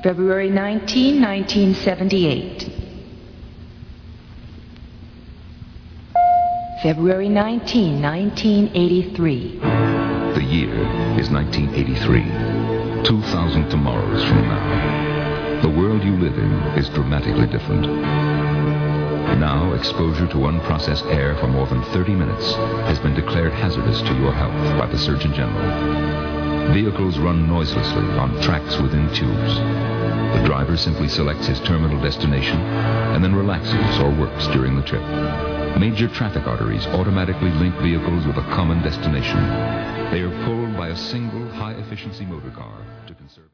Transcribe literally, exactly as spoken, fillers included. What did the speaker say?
February nineteenth, nineteen seventy-eight. February nineteenth, nineteen eighty-three. The year is nineteen eighty-three. Two thousand tomorrows from now. The world you live in is dramatically different. Now, exposure to unprocessed air for more than thirty minutes has been declared hazardous to your health by the Surgeon General. Vehicles run noiselessly on tracks within tubes. The driver simply selects his terminal destination and then relaxes or works during the trip. Major traffic arteries automatically link vehicles with a common destination. They are pulled by a single high-efficiency motor car to conserve...